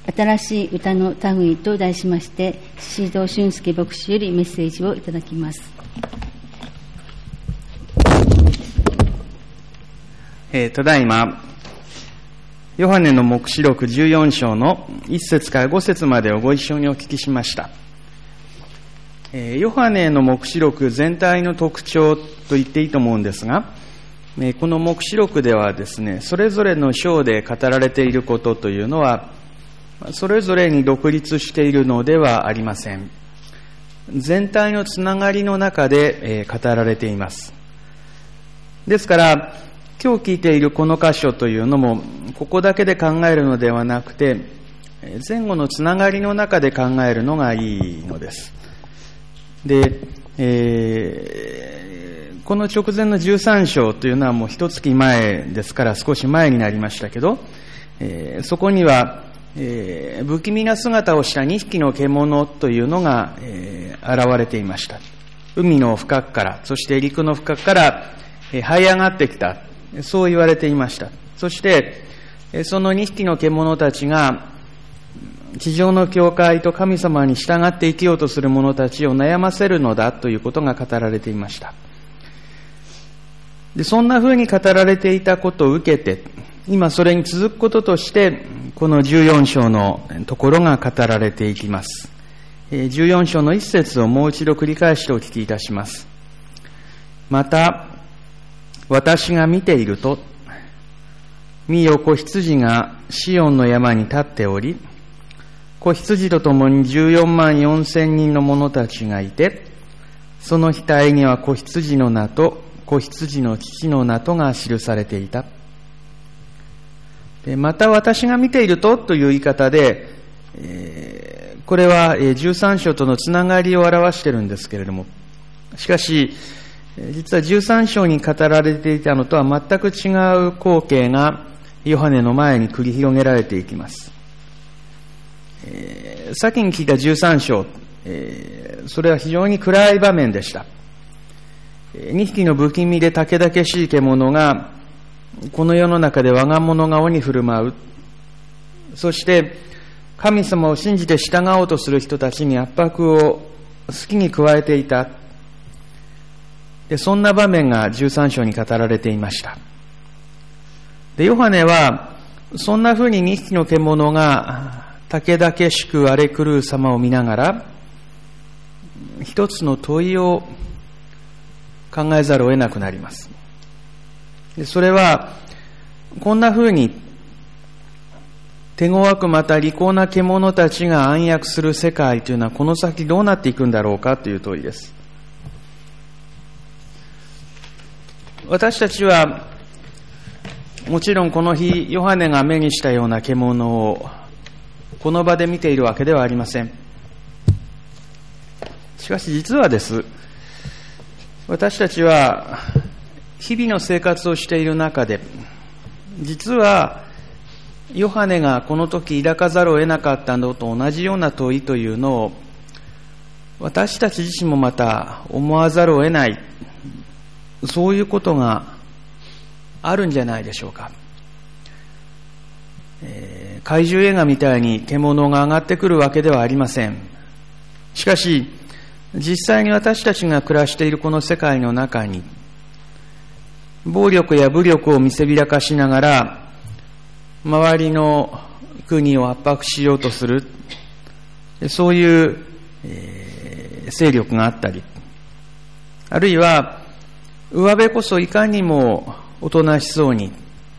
新しい歌の類と題しまして、宍戸俊介牧師よりメッセージをいただきます。 ただいまヨハネの黙示録14章の1節から5節までをご一緒にお聞きしました。ヨハネの黙示録全体の特徴と言っていいと思うんですが、この黙示録ではですね、それぞれの章で語られていることというのはそれぞれに独立しているのではありません。全体のつながりの中で語られています。ですから今日聞いているこの箇所というのもここだけで考えるのではなくて、前後のつながりの中で考えるのがいいのです。で、この直前の13章というのはもう一月前ですから少し前になりましたけど、そこには、不気味な姿をした2匹の獣というのが、現れていました。海の深くから、そして陸の深くから這い上がってきた、そう言われていました。そしてその2匹の獣たちが地上の教会と神様に従って生きようとする者たちを悩ませるのだということが語られていました。で、そんな風に語られていたことを受けて、今それに続くこととしてこの14章のところが語られていきます。14章の1節をもう一度繰り返してお聞きいたします。また私が見ていると、見よ子羊がシオンの山に立っており、子羊と共に14万4千人の者たちがいて、その額には子羊の名と子羊の父の名とが記されていた。また私が見ているとという言い方で、これは13章とのつながりを表しているんですけれども、しかし実は13章に語られていたのとは全く違う光景がヨハネの前に繰り広げられていきます。先に聞いた13章、それは非常に暗い場面でした。2匹の不気味で猛々しい獣がこの世の中で我が物顔に振る舞う。そして神様を信じて従おうとする人たちに圧迫を好きに加えていた。で、そんな場面が13章に語られていました。で、ヨハネはそんな風に2匹の獣が猛々しく荒れ狂う様を見ながら一つの問いを考えざるを得なくなります。で、それはこんな風に手強くまた利口な獣たちが暗躍する世界というのはこの先どうなっていくんだろうかという問いです。私たちはもちろんこの日ヨハネが目にしたような獣をこの場で見ているわけではありません。しかし実はです、私たちは日々の生活をしている中で、実はヨハネがこの時抱かざるを得なかったのと同じような問いというのを私たち自身もまた思わざるを得ない、そういうことがあるんじゃないでしょうか。怪獣映画みたいに獣が上がってくるわけではありません。しかし実際に私たちが暮らしているこの世界の中に暴力や武力を見せびらかしながら周りの国を圧迫しようとする、そういう、勢力があったり、あるいは上辺こそいかにもおとなしそうに、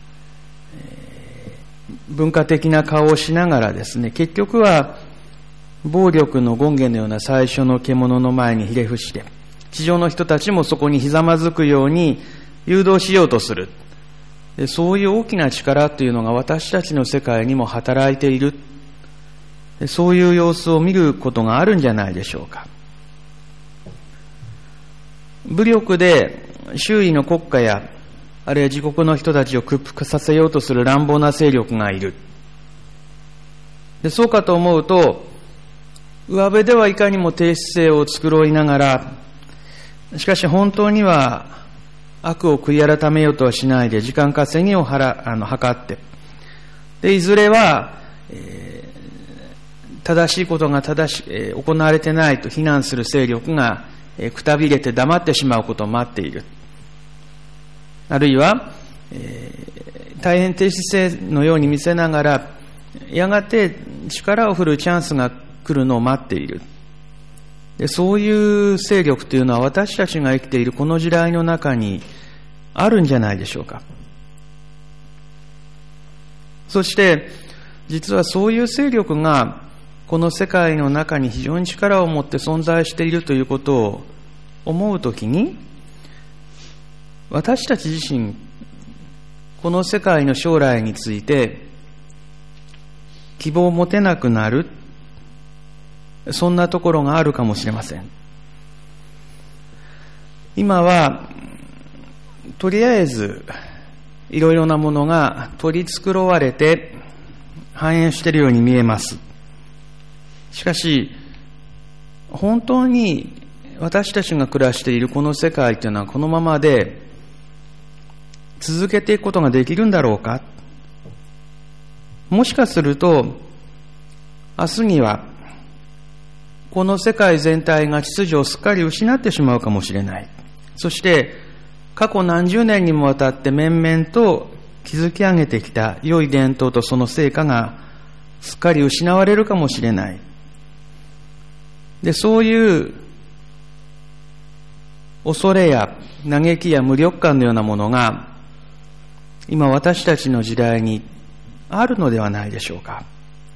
文化的な顔をしながらですね、結局は暴力の権限のような最初の獣の前にひれ伏して地上の人たちもそこにひざまずくように誘導しようとする、そういう大きな力というのが私たちの世界にも働いている、そういう様子を見ることがあるんじゃないでしょうか。武力で周囲の国家やあるいは自国の人たちを屈服させようとする乱暴な勢力がいる。で、そうかと思うと上辺ではいかにも低姿勢を繕いながら、しかし本当には悪を悔い改めようとはしないで時間稼ぎを図って、でいずれは、 正しいことが行われてないと非難する勢力がくたびれて黙ってしまうことを待っている。あるいは、大変低姿勢のように見せながら、やがて力を振るチャンスが来るのを待っている。で、そういう勢力というのは私たちが生きているこの時代の中にあるんじゃないでしょうか。そして実はそういう勢力がこの世界の中に非常に力を持って存在しているということを思うときに、私たち自身この世界の将来について希望を持てなくなる、そんなところがあるかもしれません。今はとりあえずいろいろなものが取り繕われて繁栄しているように見えます。しかし本当に私たちが暮らしているこの世界というのはこのままで続けていくことができるんだろうか。もしかすると明日にはこの世界全体が秩序をすっかり失ってしまうかもしれない。そして過去何十年にもわたって面々と築き上げてきた良い伝統とその成果がすっかり失われるかもしれない。で、そういう恐れや嘆きや無力感のようなものが今私たちの時代にあるのではないでしょうか。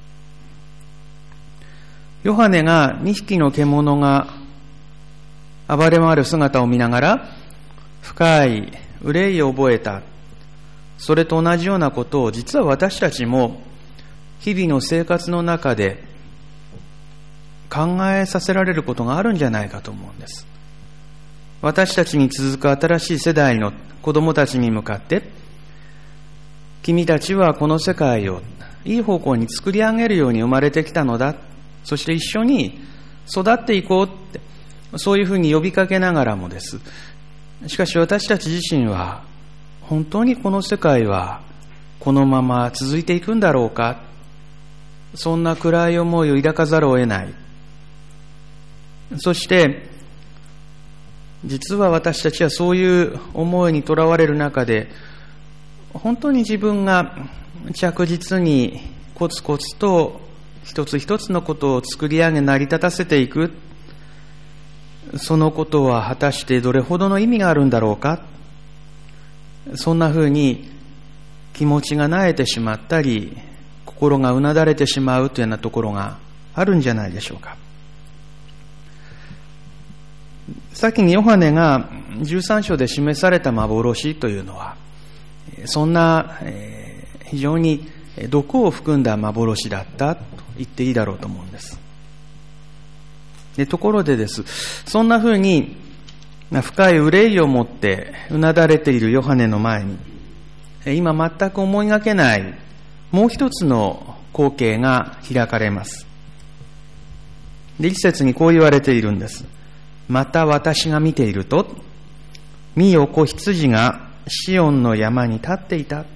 ヨハネが2匹の獣が暴れ回る姿を見ながら深い憂いを覚えた。それと同じようなことを実は私たちも日々の生活の中で考えさせられることがあるんじゃないかと思うんです。私たちに続く新しい世代の子供たちに向かって、君たちはこの世界をいい方向に作り上げるように生まれてきたのだ。そして一緒に育っていこうって、そういうふうに呼びかけながらもです。しかし私たち自身は本当にこの世界はこのまま続いていくんだろうか。そんな暗い思いを抱かざるを得ない。そして実は私たちはそういう思いにとらわれる中で、本当に自分が着実にコツコツと一つ一つのことを作り上げ成り立たせていく、そのことは果たしてどれほどの意味があるんだろうか。そんなふうに気持ちが萎えてしまったり、心がうなだれてしまうというようなところがあるんじゃないでしょうか。先にヨハネが13章で示された幻というのは、そんな非常に毒を含んだ幻だったと言っていいだろうと思うんです。で、ところでです、そんなふうに深い憂いを持ってうなだれているヨハネの前に、今全く思いがけないもう一つの光景が開かれます。で、一節にこう言われているんです。また私が見ていると、見よ子羊がシオンの山に立っていた。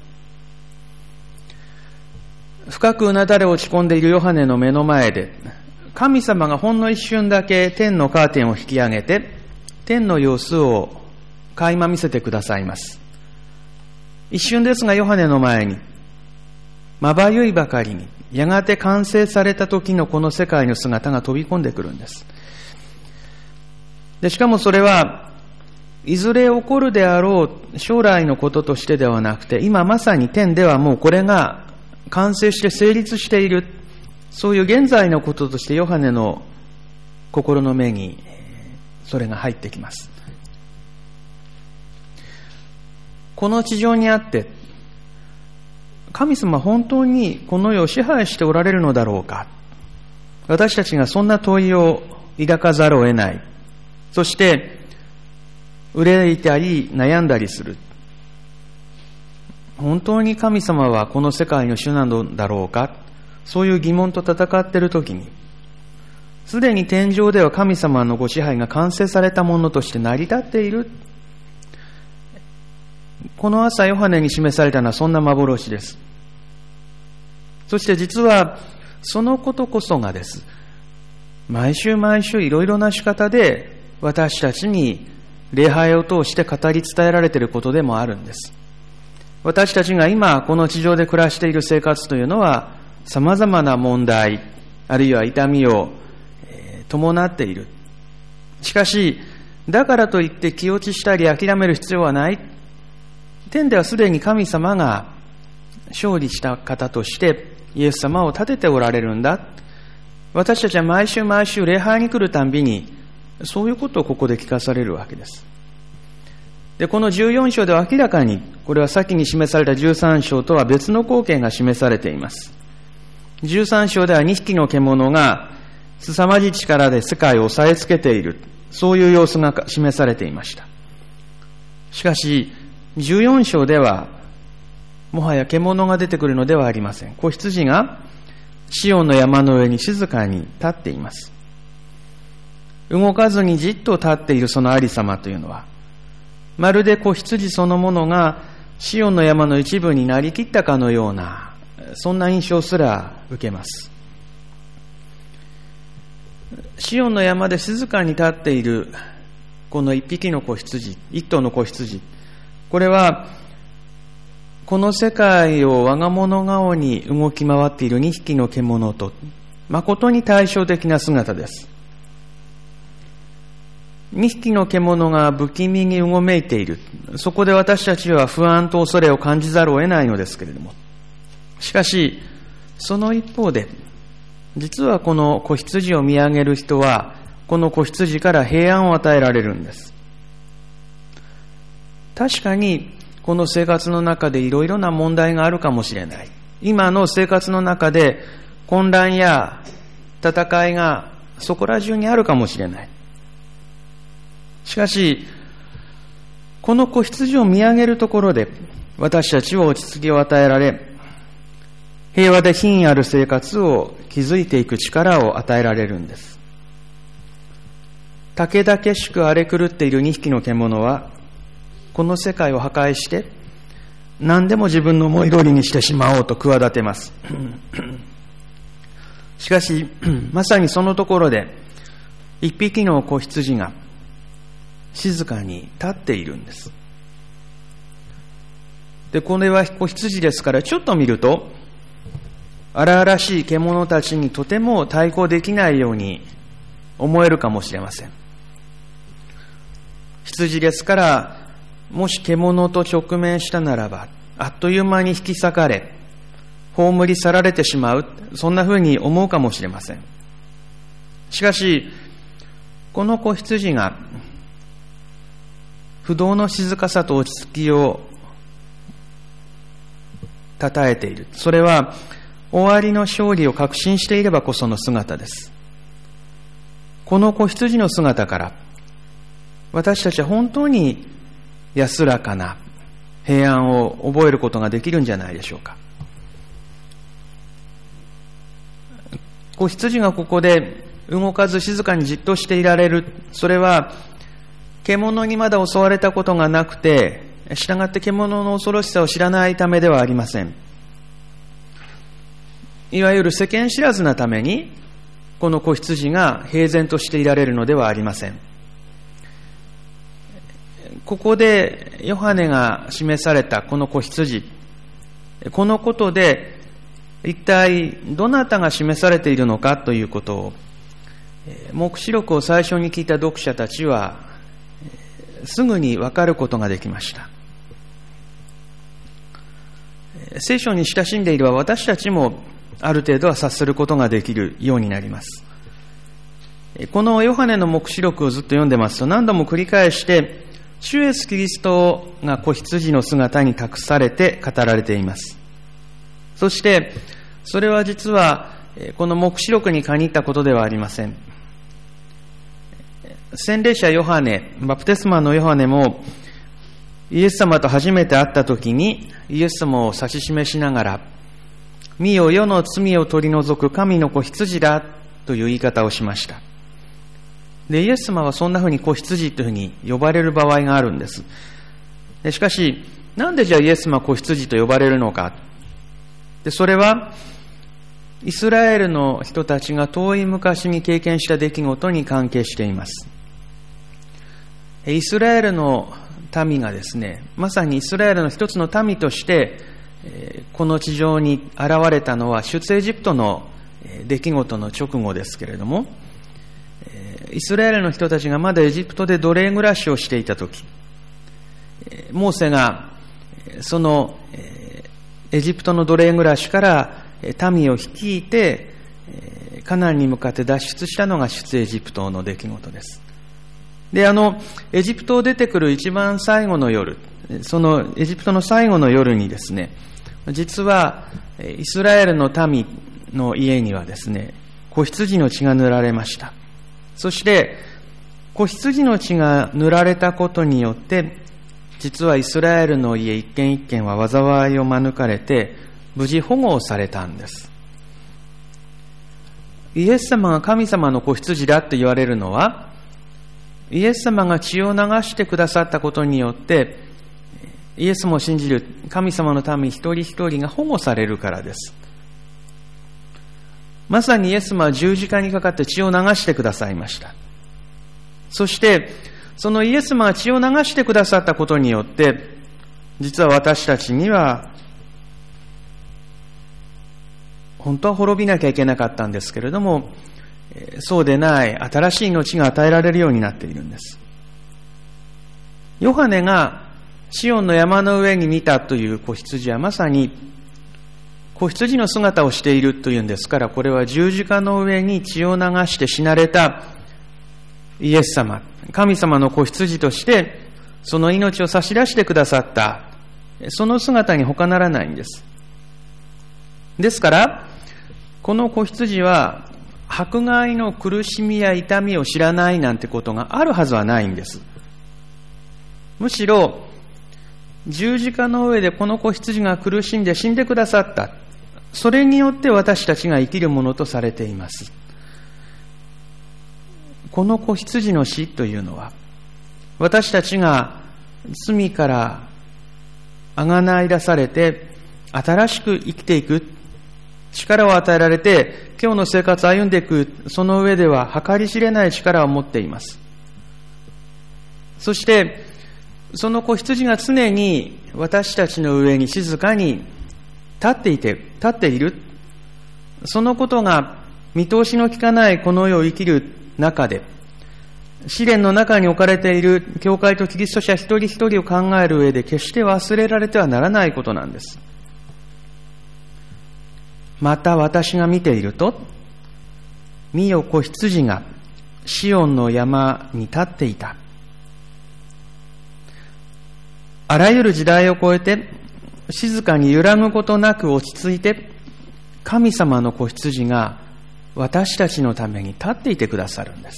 深くうなだれ落ち込んでいるヨハネの目の前で、神様がほんの一瞬だけ天のカーテンを引き上げて、天の様子を垣間見せてくださいます。一瞬ですがヨハネの前に、まばゆいばかりに、やがて完成された時のこの世界の姿が飛び込んでくるんです。で、しかもそれはいずれ起こるであろう将来のこととしてではなくて、今まさに天ではもうこれが完成して成立している、そういう現在のこととしてヨハネの心の目にそれが入ってきます。この地上にあって神様本当にこの世を支配しておられるのだろうか。私たちがそんな問いを抱かざるを得ない。そして憂いたり悩んだりする。本当に神様はこの世界の主なのだろうか。そういう疑問と戦っているときに、すでに天上では神様のご支配が完成されたものとして成り立っている。この朝ヨハネに示されたのはそんな幻です。そして実はそのことこそがです。毎週毎週いろいろな仕方で私たちに礼拝を通して語り伝えられていることでもあるんです。私たちが今この地上で暮らしている生活というのは様々な問題あるいは痛みを伴っている。しかしだからといって気落ちしたり諦める必要はない。天ではすでに神様が勝利した方としてイエス様を立てておられるんだ。私たちは毎週毎週礼拝に来るたんびにそういうことをここで聞かされるわけです。で、この14章では明らかにこれは先に示された13章とは別の光景が示されています。13章では2匹の獣が凄まじい力で世界を押さえつけている、そういう様子が示されていました。しかし14章ではもはや獣が出てくるのではありません。子羊がシオンの山の上に静かに立っています。動かずにじっと立っているそのありさまというのは、まるで子羊そのものがシオンの山の一部になりきったかのような、そんな印象すら受けます。シオンの山で静かに立っているこの一匹の子羊、一頭の子羊、これはこの世界を我が物顔に動き回っている2匹の獣と誠に対照的な姿です。2匹の獣が不気味にうごめいている。そこで私たちは不安と恐れを感じざるを得ないのですけれども、しかしその一方で実はこの子羊を見上げる人はこの子羊から平安を与えられるんです。確かにこの生活の中でいろいろな問題があるかもしれない。今の生活の中で混乱や戦いがそこら中にあるかもしれない。しかしこの子羊を見上げるところで私たちは落ち着きを与えられ、平和で品位ある生活を築いていく力を与えられるんです。たけだけしく荒れ狂っている2匹の獣はこの世界を破壊して何でも自分の思い通りにしてしまおうと企てます。しかしまさにそのところで一匹の子羊が静かに立っているんです。で、これは子羊ですからちょっと見ると荒々しい獣たちにとても対抗できないように思えるかもしれません。羊ですからもし獣と直面したならばあっという間に引き裂かれ葬り去られてしまう、そんな風に思うかもしれません。しかしこの子羊が不動の静かさと落ち着きをたたえている。それは終わりの勝利を確信していればこその姿です。この子羊の姿から私たちは本当に安らかな平安を覚えることができるんじゃないでしょうか。子羊がここで動かず静かにじっとしていられる、それは獣にまだ襲われたことがなくて、したがって獣の恐ろしさを知らないためではありません。いわゆる世間知らずなためにこの子羊が平然としていられるのではありません。ここでヨハネが示されたこの子羊、このことで一体どなたが示されているのかということを黙示録を最初に聞いた読者たちはすぐに分かることができました。聖書に親しんでいれば私たちもある程度は察することができるようになります。このヨハネの黙示録をずっと読んでますと何度も繰り返して主イエスキリストが子羊の姿に託されて語られています。そしてそれは実はこの黙示録に限ったことではありません。洗礼者ヨハネ、バプテスマのヨハネもイエス様と初めて会った時にイエス様を指し示しながら、見よ世の罪を取り除く神の子羊だという言い方をしました。で、イエス様はそんなふうに子羊というふうに呼ばれる場合があるんです。でしかしなんでじゃあイエス様は子羊と呼ばれるのか。でそれはイスラエルの人たちが遠い昔に経験した出来事に関係しています。イスラエルの民がですね、まさにイスラエルの一つの民としてこの地上に現れたのは出エジプトの出来事の直後ですけれども、イスラエルの人たちがまだエジプトで奴隷暮らしをしていたとき、モーセがそのエジプトの奴隷暮らしから民を率いてカナンに向かって脱出したのが出エジプトの出来事です。で、エジプトを出てくる一番最後の夜、そのエジプトの最後の夜にですね、実はイスラエルの民の家にはですね、子羊の血が塗られました。そして子羊の血が塗られたことによって、実はイスラエルの家一軒一軒は災いを免れて無事保護をされたんです。イエス様が神様の子羊だと言われるのは、イエス様が血を流してくださったことによって、イエスも信じる神様の民一人一人が保護されるからです。まさにイエス様は十字架にかかって血を流してくださいました。そしてそのイエス様が血を流してくださったことによって、実は私たちには本当は滅びなきゃいけなかったんですけれども、そうでない新しい命が与えられるようになっているんです。ヨハネがシオンの山の上に見たという子羊はまさに子羊の姿をしているというんですから、これは十字架の上に血を流して死なれたイエス様、神様の子羊としてその命を差し出してくださった、その姿に他ならないんです。ですからこの子羊は迫害の苦しみや痛みを知らないなんてことがあるはずはないんです。むしろ十字架の上でこの子羊が苦しんで死んでくださった、それによって私たちが生きるものとされています。この子羊の死というのは、私たちが罪からあがない出されて新しく生きていく力を与えられて、今日の生活を歩んでいく、その上では計り知れない力を持っています。そしてその子羊が常に私たちの上に静かに立っている、そのことが見通しの利かないこの世を生きる中で、試練の中に置かれている教会とキリスト者一人一人を考える上で決して忘れられてはならないことなんです。また私が見ていると、見よ子羊がシオンの山に立っていた。あらゆる時代を超えて静かに揺らぐことなく落ち着いて、神様の子羊が私たちのために立っていてくださるんです。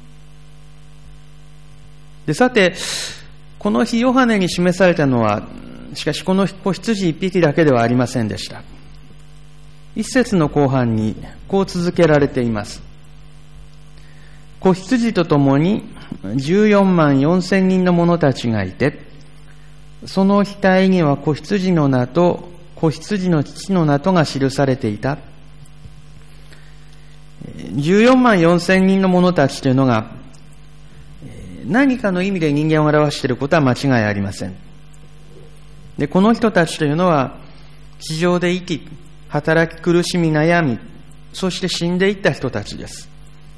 で、さてこの日ヨハネに示されたのは、しかしこの子羊一匹だけではありませんでした。一節の後半にこう続けられています。子羊と共に14万4千人の者たちがいて、その額には子羊の名と子羊の父の名とが記されていた。14万4千人の者たちというのが何かの意味で人間を表していることは間違いありません。で、この人たちというのは地上で生き、働き苦しみ悩み、そして死んでいった人たちです。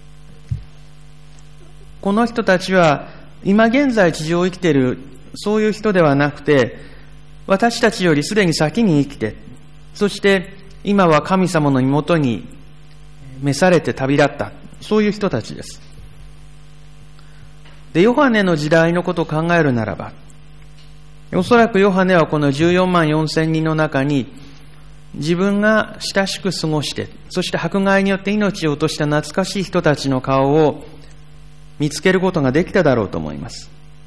この人たちは今現在地上を生きているそういう人ではなくて、私たちよりすでに先に生きて、そして今は神様のもとに召されて旅立った、そういう人たちです。で、ヨハネの時代のことを考えるならば、おそらくヨハネはこの14万4千人の中に自分が親しく過ごして、そして迫害によって命を落とした懐かしい人たちの顔を見つけることができただろうと思います。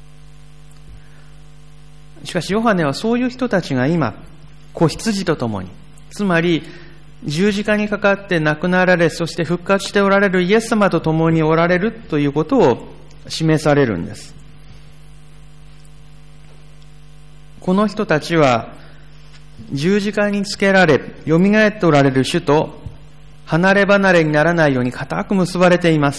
しかしヨハネはそういう人たちが今子羊と共に、つまり十字架にかかって亡くなられ、そして復活しておられるイエス様と共におられるということを示されるんです。この人たちは十字架につけられ、よみがえっておられる主と離れ離れにならないように固く結ばれています。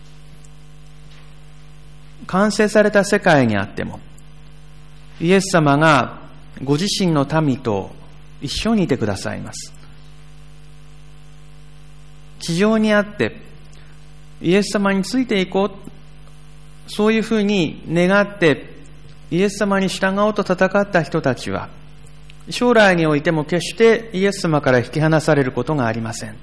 完成された世界にあっても、イエス様がご自身の民と一緒にいてくださいます。地上にあってイエス様についていこう、そういうふうに願ってイエス様に従おうと戦った人たちは、将来においても決してイエス様から引き離されることがありません。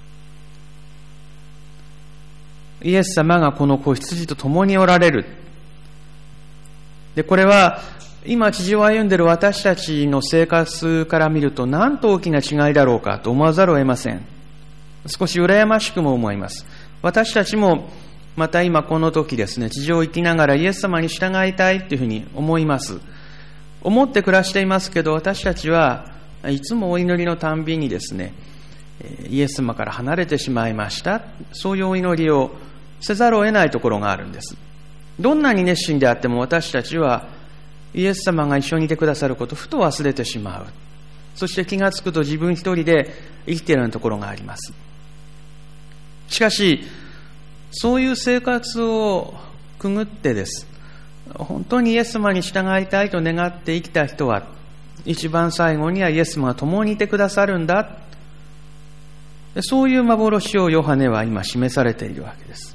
イエス様がこの子羊と共におられる。で、これは今地上を歩んでいる私たちの生活から見ると、なんと大きな違いだろうかと思わざるを得ません。少し羨ましくも思います。私たちもまた今この時ですね、地上を生きながらイエス様に従いたいというふうに思います。思って暮らしていますけど、私たちはいつもお祈りのたんびにですね、イエス様から離れてしまいました、そういうお祈りをせざるを得ないところがあるんです。どんなに熱心であっても、私たちはイエス様が一緒にいてくださることをふと忘れてしまう。そして気がつくと自分一人で生きているようなところがあります。しかしそういう生活をくぐってです、本当にイエス様に従いたいと願って生きた人は、一番最後にはイエス様が共にいてくださるんだ、そういう幻をヨハネは今示されているわけです。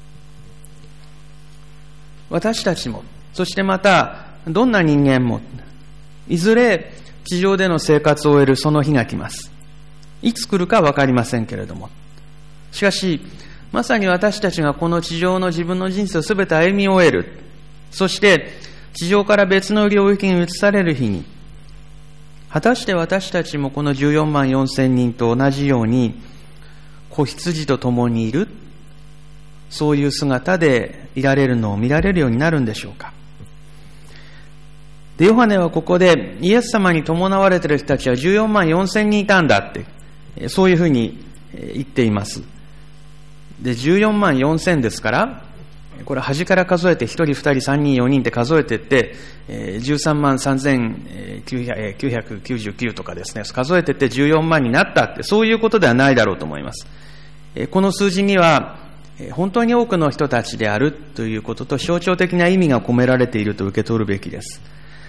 私たちも、そしてまたどんな人間も、いずれ地上での生活を終えるその日が来ます。いつ来るか分かりませんけれども、しかしまさに私たちがこの地上の自分の人生をすべて歩み終える、そして地上から別の領域に移される日に、果たして私たちもこの14万4千人と同じように子羊と共にいる、そういう姿でいられるのを見られるようになるんでしょうか。で、ヨハネはここでイエス様に伴われている人たちは14万4千人いたんだって、そういうふうに言っています。で、14万4千ですから、これ端から数えて1人2人3人4人って数えていって、13万3999とかですね、数えていって14万になったって、そういうことではないだろうと思います。この数字には本当に多くの人たちであるということと象徴的な意味が込められていると受け取るべきです。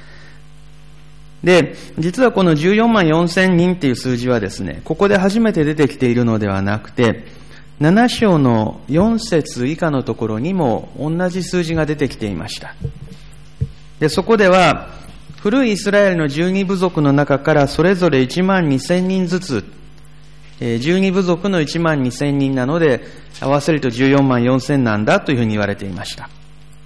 で、実はこの14万4千人っていう数字はですね、ここで初めて出てきているのではなくて、7章の4節以下のところにも同じ数字が出てきていました。で、そこでは古いイスラエルの12部族の中からそれぞれ1万2千人ずつ、12部族の1万2千人なので合わせると14万4千なんだというふうに言われていました。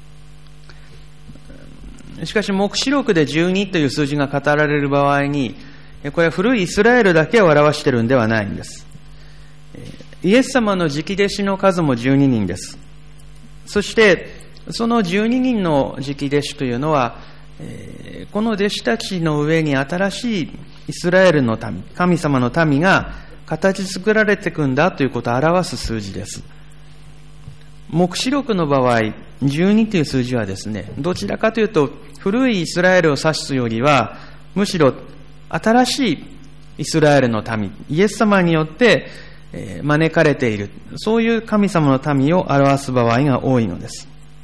しかし黙示録で12という数字が語られる場合に、これは古いイスラエルだけを表しているんではないんです。イエス様の直弟子の数も12人です。そしてその12人の直弟子というのは、この弟子たちの上に新しいイスラエルの民、神様の民が形作られていくんだということを表す数字です。黙示録の場合、12という数字はですね、どちらかというと古いイスラエルを指すよりは、むしろ新しいイスラエルの民、イエス様によって招かれている、そういう神様の民を表す場合が多いのです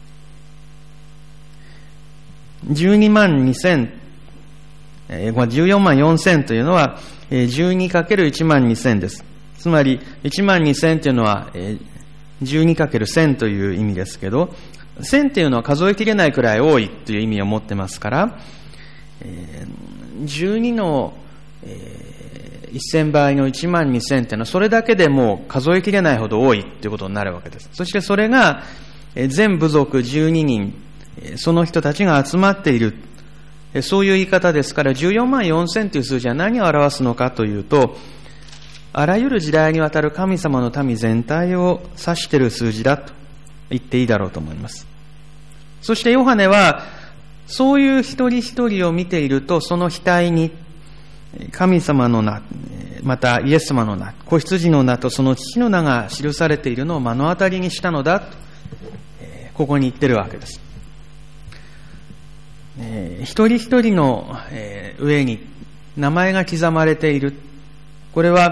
。12万2千、14万4千というのは 12×1 万2千です。つまり1万2千というのは 12×1000 という意味ですけど、1000というのは数えきれないくらい多いという意味を持ってますから、12の1000倍の1万2000というのはそれだけでもう数えきれないほど多いということになるわけです。そしてそれが全部族12人、その人たちが集まっている、そういう言い方ですから、14万4000という数字は何を表すのかというと、あらゆる時代にわたる神様の民全体を指している数字だと言っていいだろうと思います。そしてヨハネはそういう一人一人を見ていると、その額に神様の名、またイエス様の名、子羊の名とその父の名が記されているのを目の当たりにしたのだと、ここに言っているわけです。一人一人の上に名前が刻まれている。これは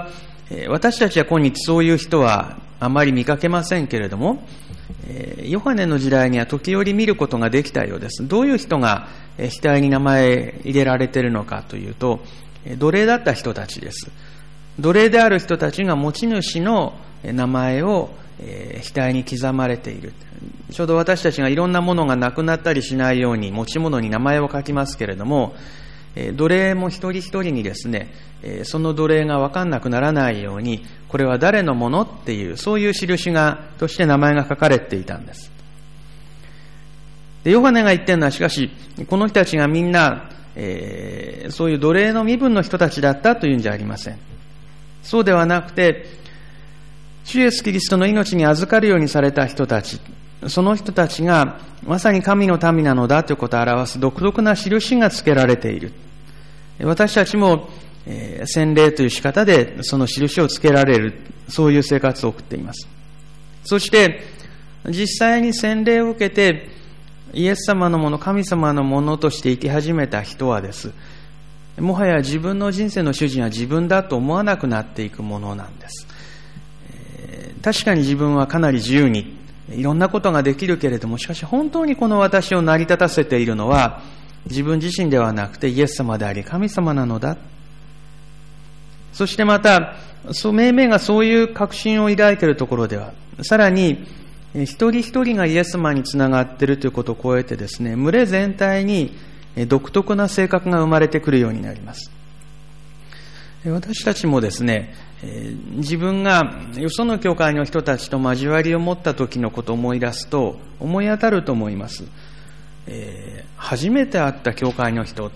私たちは今日そういう人はあまり見かけませんけれども、ヨハネの時代には時折見ることができたようです。どういう人が額に名前入れられているのかというと、奴隷だった人たちです。奴隷である人たちが持ち主の名前を額に刻まれている。ちょうど私たちがいろんなものがなくなったりしないように持ち物に名前を書きますけれども、奴隷も一人一人にですね、その奴隷が分かんなくならないように、これは誰のものっていう、そういう印として名前が書かれていたんです。で、ヨハネが言ってるのは、しかし、この人たちがみんな、そういう奴隷の身分の人たちだったというんじゃありません。そうではなくて、主イエスキリストの命に預かるようにされた人たち、その人たちがまさに神の民なのだということを表す独特な印がつけられている。私たちも、洗礼という仕方でその印をつけられる、そういう生活を送っています。そして実際に洗礼を受けてイエス様のもの、神様のものとして生き始めた人はです、もはや自分の人生の主人は自分だと思わなくなっていくものなんです。確かに自分はかなり自由にいろんなことができるけれども、しかし本当にこの私を成り立たせているのは自分自身ではなくてイエス様であり神様なのだ。そしてまた命名がそういう確信を抱いているところでは、さらに一人一人がイエス様につながっているということを超えてですね、群れ全体に独特な性格が生まれてくるようになります。私たちもですね、自分がよその教会の人たちと交わりを持った時のことを思い出すと思い当たると思います。初めて会った教会の人って、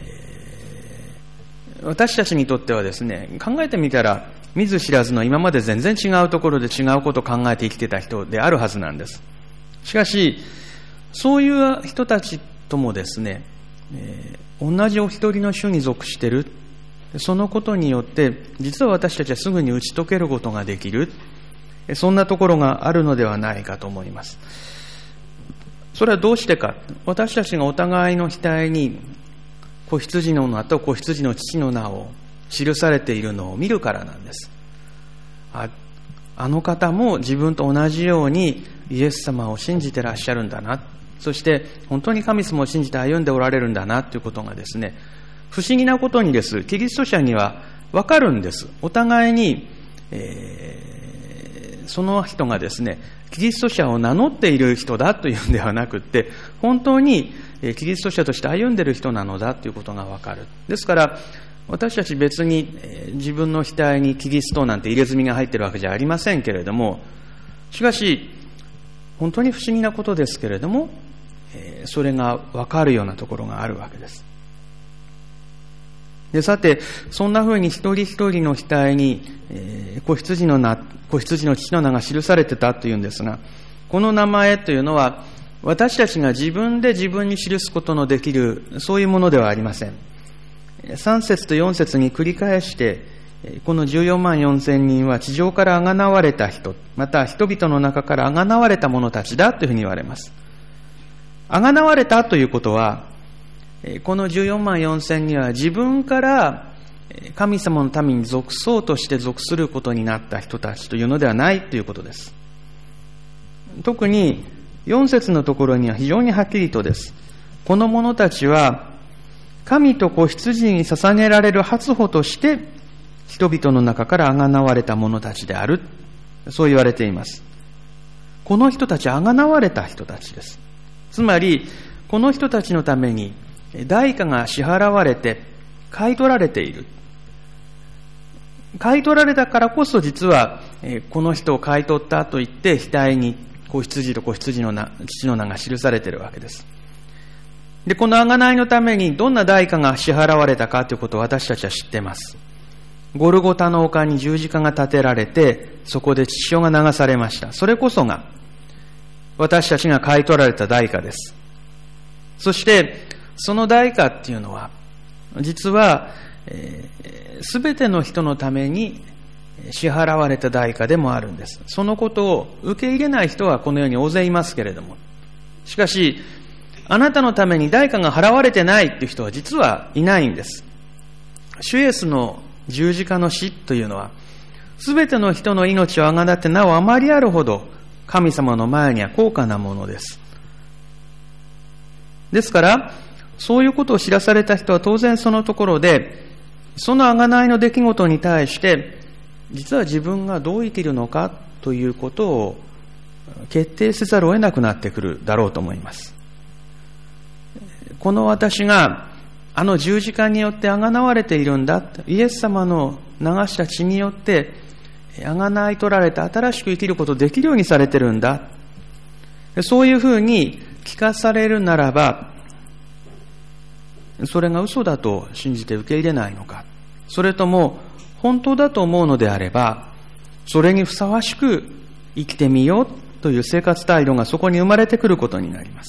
私たちにとってはですね、考えてみたら見ず知らずの今まで全然違うところで違うことを考えて生きてた人であるはずなんです。しかしそういう人たちともですね、同じお一人の主に属している、そのことによって実は私たちはすぐに打ち解けることができる、そんなところがあるのではないかと思います。それはどうしてか。私たちがお互いの額に子羊の名と子羊の父の名を記されているのを見るからなんです。あの方も自分と同じようにイエス様を信じてらっしゃるんだな、そして本当に神様を信じて歩んでおられるんだなということがですね、不思議なことにです、キリスト者には分かるんです。お互いに、その人がですね、キリスト者を名乗っている人だというんではなくって、本当にキリスト者として歩んでいる人なのだということが分かる。ですから私たち別に自分の額にキリストなんて入れ墨が入っているわけじゃありませんけれども、しかし本当に不思議なことですけれども、それが分かるようなところがあるわけです。で、さて、そんな風に一人一人の額に、子羊の父の名が記されてたというんですが、この名前というのは私たちが自分で自分に記すことのできる、そういうものではありません。3節と4節に繰り返して、この14万4千人は地上からあがなわれた人、また人々の中からあがなわれた者たちだというふうに言われます。あがなわれたということは、この14万4千人は自分から神様の民に属そうとして属することになった人たちというのではないということです。特に4節のところには非常にはっきりとです。この者たちは神と子羊に捧げられる初歩として人々の中からあがなわれた者たちである、そう言われています。この人たちはあがなわれた人たちです。つまりこの人たちのために代価が支払われて買い取られている。買い取られたからこそ実はこの人を買い取ったと言って額に子羊と子羊の父の名が記されているわけです。で、この贖いのためにどんな代価が支払われたかということを私たちは知っています。ゴルゴタの丘に十字架が立てられて、そこで血潮が流されました。それこそが私たちが買い取られた代価です。そしてその代価っていうのは実はすべての人のために支払われた代価でもあるんです。そのことを受け入れない人はこの世に大勢いますけれども、しかしあなたのために代価が払われてないっていう人は実はいないんです。主イエスの十字架の死というのは、すべての人の命をあがなってなおあまりあるほど神様の前には高価なものです。ですから、そういうことを知らされた人は当然そのところで、その贖いの出来事に対して、実は自分がどう生きるのかということを決定せざるを得なくなってくるだろうと思います。この私があの十字架によってあがなわれているんだ、イエス様の流した血によってあがない取られて新しく生きることできるようにされてるんだ、そういうふうに聞かされるならば、それが嘘だと信じて受け入れないのか、それとも本当だと思うのであれば、それにふさわしく生きてみようという生活態度がそこに生まれてくることになります。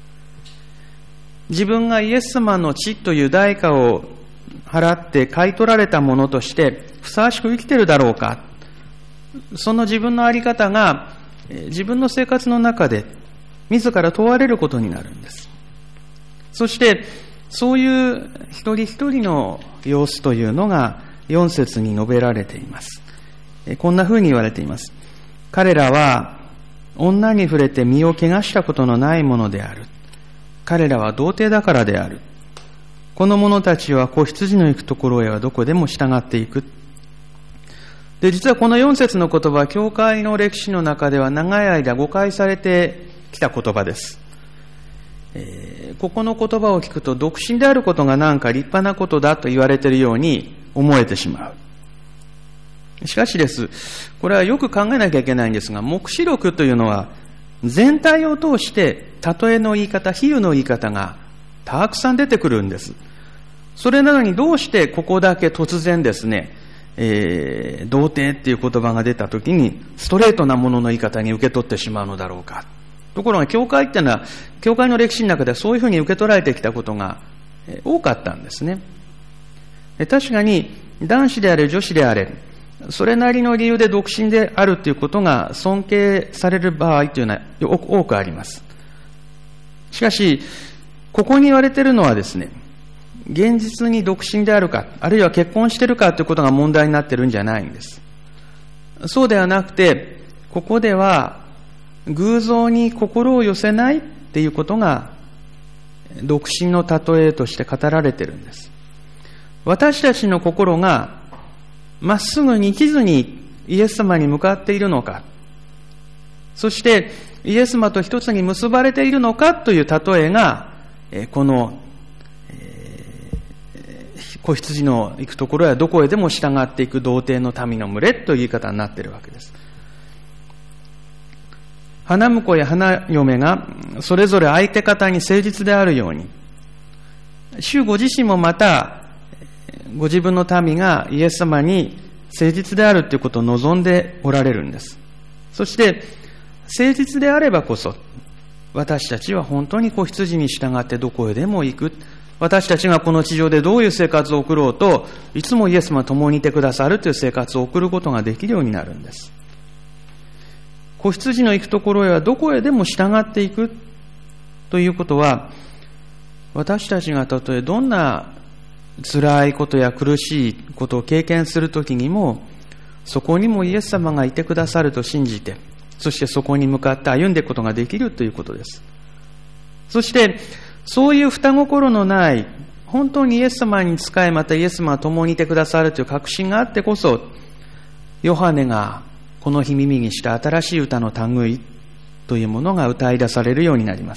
自分がイエス様の血という代価を払って買い取られたものとしてふさわしく生きているだろうか、その自分の在り方が自分の生活の中で自ら問われることになるんです。そしてそういう一人一人の様子というのが4節に述べられています。こんなふうに言われています。彼らは女に触れて身を汚したことのないものである。彼らは童貞だからである。この者たちは子羊の行くところへはどこでも従っていく。で、実はこの4節の言葉は教会の歴史の中では長い間誤解されてきた言葉です。ここの言葉を聞くと独身であることがなんか立派なことだと言われているように思えてしまう。しかしです、これはよく考えなきゃいけないんですが、黙示録というのは全体を通して例えの言い方、比喩の言い方がたくさん出てくるんです。それなのにどうしてここだけ突然ですね、童貞っていう言葉が出たときにストレートなものの言い方に受け取ってしまうのだろうか。ところが教会っていうのは、教会の歴史の中ではそういうふうに受け取られてきたことが多かったんですね。確かに男子であれ女子であれ、それなりの理由で独身であるということが尊敬される場合というのは多くあります。しかし、ここに言われているのはですね、現実に独身であるか、あるいは結婚しているかということが問題になっているんじゃないんです。そうではなくて、ここでは偶像に心を寄せないっていうことが独身の例えとして語られているんです。私たちの心がまっすぐに生きずにイエス様に向かっているのか、そしてイエス様と一つに結ばれているのかという例えが、この子羊の行くところやどこへでも従っていく童貞の民の群れという言い方になっているわけです。花婿や花嫁がそれぞれ相手方に誠実であるように、主ご自身もまたご自分の民がイエス様に誠実であるということを望んでおられるんです。そして誠実であればこそ私たちは本当に子羊に従ってどこへでも行く。私たちがこの地上でどういう生活を送ろうと、いつもイエス様と共にいてくださるという生活を送ることができるようになるんです。子羊の行くところへはどこへでも従っていくということは、私たちがたとえどんな辛いことや苦しいことを経験するときにも、そこにもイエス様がいてくださると信じて、そしてそこに向かって歩んでいくことができるということです。そしてそういう双心のない、本当にイエス様に仕え、またイエス様が共にいてくださるという確信があってこそ、ヨハネがこの日耳にした新しい歌の類というものが歌い出されるようになります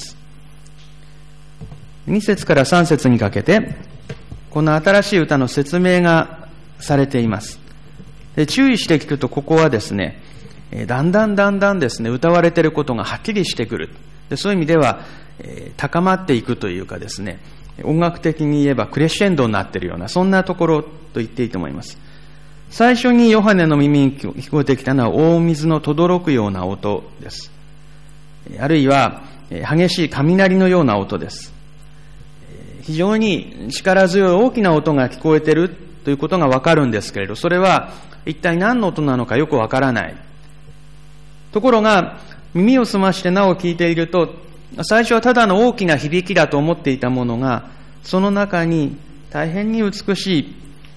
。2節から3節にかけてこの新しい歌の説明がされています。で、注意して聞くと、ここはですね、だんだんですね、歌われていることがはっきりしてくる。で、そういう意味では、高まっていくというかですね、音楽的に言えばクレッシェンドになっているような、そんなところと言っていいと思います。最初にヨハネの耳に聞こえてきたのは大水の轟くような音です。あるいは激しい雷のような音です。非常に力強い大きな音が聞こえているということがわかるんですけれど、それは一体何の音なのかよくわからない。ところが耳を澄ましてなお聞いていると、最初はただの大きな響きだと思っていたものが、その中に大変に美しい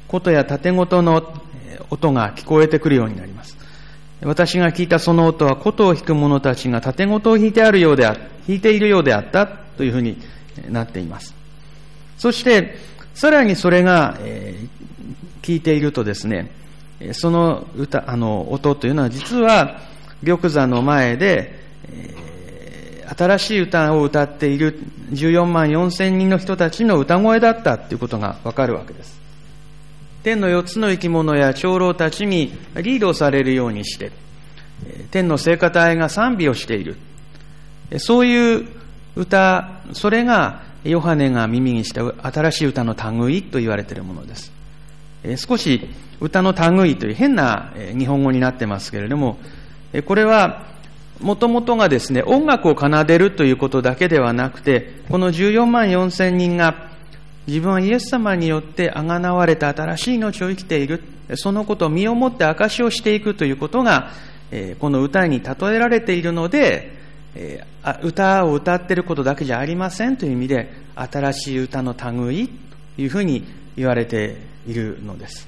琴や盾事の音が聞こえてくるようになります。私が聞いたその音は、琴を弾く者たちが盾事を弾いているようであったというふうになっています。そしてさらにそれが、聞いているとですね、その音というのは実は玉座の前で、新しい歌を歌っている14万4千人の人たちの歌声だったということがわかるわけです。天の4つの生き物や長老たちにリードされるようにして、天の聖歌隊が賛美をしている。そういう歌、それがヨハネが耳にした新しい歌の類と言われているものです。少し歌の類という変な日本語になってますけれども、これはもともとがですね、音楽を奏でるということだけではなくて、この14万4千人が自分はイエス様によってあがなわれた新しい命を生きている、そのことを身をもって証しをしていくということが、この歌に例えられているので、歌を歌っていることだけじゃありませんという意味で、新しい歌の類というふうに言われているのです。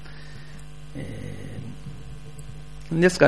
ですから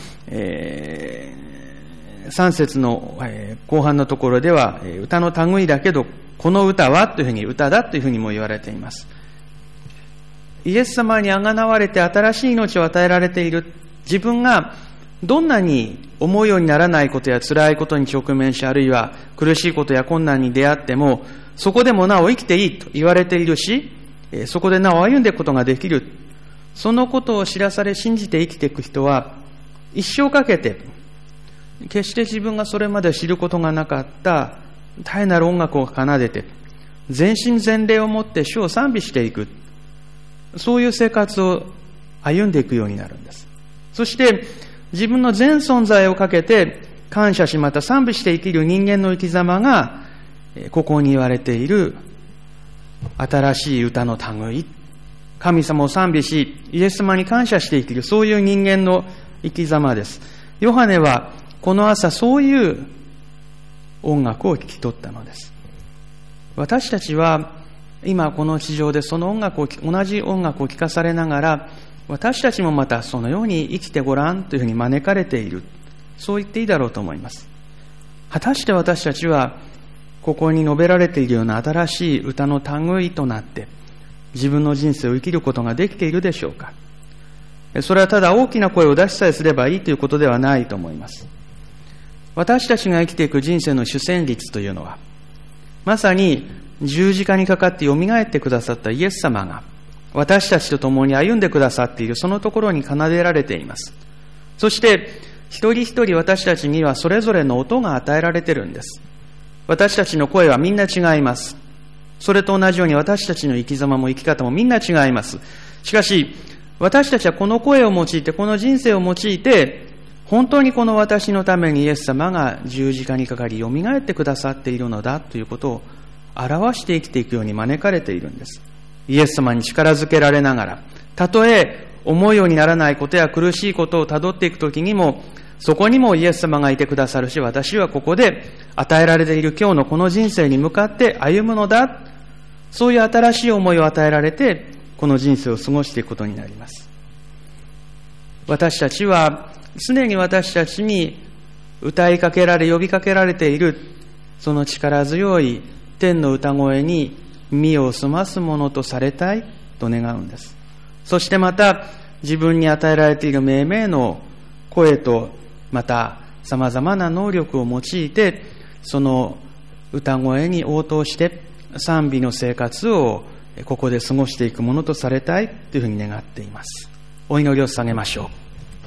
、3節の後半のところでは、歌の類だけど、この歌はというふうに、歌だというふうにも言われています。イエス様にあがなわれて新しい命を与えられている。自分がどんなに思うようにならないことや辛いことに直面し、あるいは苦しいことや困難に出会っても、そこでもなお生きていいと言われているし、そこでなお歩んでいくことができる。そのことを知らされ信じて生きていく人は、一生かけて、決して自分がそれまで知ることがなかった大なる音楽を奏でて、全身全霊をもって主を賛美していく。そういう生活を歩んでいくようになるんです。そして、自分の全存在をかけて感謝し、また賛美して生きる人間の生き様が、ここに言われている新しい歌の類。神様を賛美し、イエス様に感謝して生きる、そういう人間の生き様です。ヨハネはこの朝そういう音楽を聞き取ったのです。私たちは今この地上でその同じ音楽を聴かされながら、私たちもまたそのように生きてごらんというふうに招かれている。そう言っていいだろうと思います。果たして私たちはここに述べられているような新しい歌の類となって自分の人生を生きることができているでしょうか。それはただ大きな声を出しさえすればいいということではないと思います。私たちが生きていく人生の主旋律というのは、まさに十字架にかかってよみがえってくださったイエス様が私たちと共に歩んでくださっている、そのところに奏でられています。そして一人一人私たちにはそれぞれの音が与えられているんです。私たちの声はみんな違います。それと同じように私たちの生き様も生き方もみんな違います。しかし私たちはこの声を用いて、この人生を用いて、本当にこの私のためにイエス様が十字架にかかりよみがえってくださっているのだということを表して生きていくように招かれているんです。イエス様に力づけられながら、たとえ思うようにならないことや苦しいことをたどっていくときにも、そこにもイエス様がいてくださるし、私はここで与えられている今日のこの人生に向かって歩むのだ。そういう新しい思いを与えられて、この人生を過ごしていくことになります。私たちは常に私たちに歌いかけられ、呼びかけられている、その力強い天の歌声に耳を澄ますものとされたいと願うんです。そしてまた自分に与えられている命名の声と、また様々な能力を用いて、その歌声に応答して賛美の生活をここで過ごしていくものとされたいというふうに願っています。お祈りを捧げましょ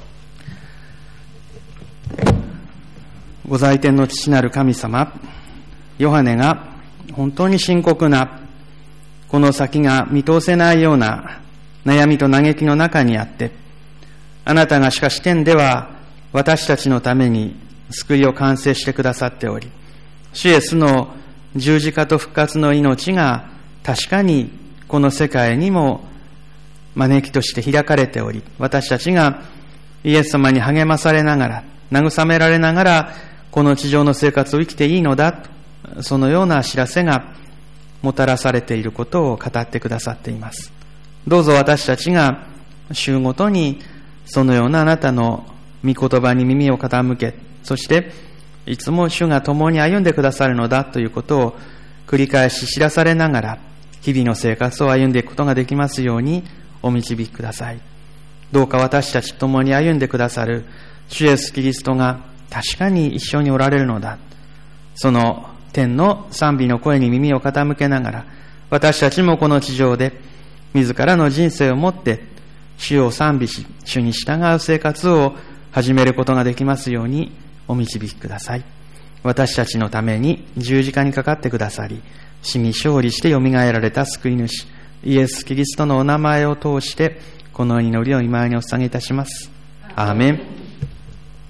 う。ご在天の父なる神様、ヨハネが本当に深刻なこの先が見通せないような悩みと嘆きの中にあって、あなたがしかし天では私たちのために救いを完成してくださっており、主イエスの十字架と復活の命が確かにこの世界にも招きとして開かれており、私たちがイエス様に励まされながら、慰められながらこの地上の生活を生きていいのだと、そのような知らせがもたらされていることを語ってくださっています。 どうぞ私たちが週ごとにそのようなあなたの御言葉に耳を傾け、そしていつも主が共に歩んでくださるのだということを繰り返し知らされながら、日々の生活を歩んでいくことができますようにお導きください。どうか私たちと共に歩んでくださる主イエスキリストが確かに一緒におられるのだ。その天の賛美の声に耳を傾けながら、私たちもこの地上で自らの人生をもって主を賛美し、主に従う生活を始めることができますようにお導きください。私たちのために十字架にかかってくださり、死に勝利してよみがえられた救い主イエス・キリストのお名前を通してこの祈りを御前にお捧げいたします。アーメン。